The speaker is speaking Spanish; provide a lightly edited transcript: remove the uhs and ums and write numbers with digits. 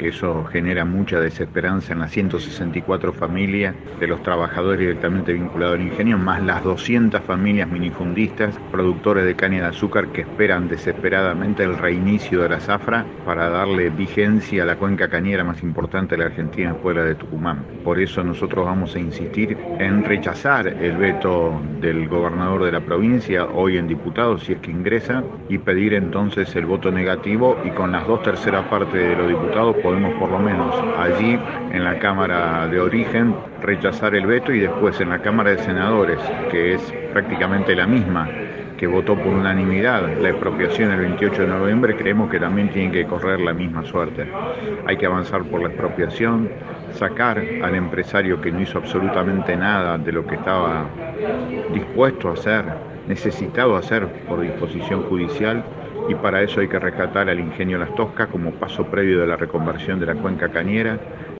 Eso genera mucha desesperanza en las 164 familias de los trabajadores directamente vinculados al ingenio, más las 200 familias minifundistas, productores de caña de azúcar que esperan desesperadamente el reinicio de la zafra para darle vigencia a la cuenca cañera más importante de la Argentina después de la de Tucumán. Por eso nosotros vamos a insistir en rechazar el veto del gobernador de la provincia, hoy en diputados, si es que ingresa, y pedir entonces el voto negativo, y con las 2/3 partes de los diputados podemos por lo menos allí en la Cámara de Origen rechazar el veto, y después en la Cámara de Senadores, que es prácticamente la misma, que votó por unanimidad la expropiación el 28 de noviembre, creemos que también tienen que correr la misma suerte. Hay que avanzar por la expropiación, sacar al empresario que no hizo absolutamente nada de lo que estaba dispuesto a hacer, necesitado hacer por disposición judicial, y para eso hay que rescatar al ingenio Las Toscas como paso previo de la reconversión de la cuenca cañera.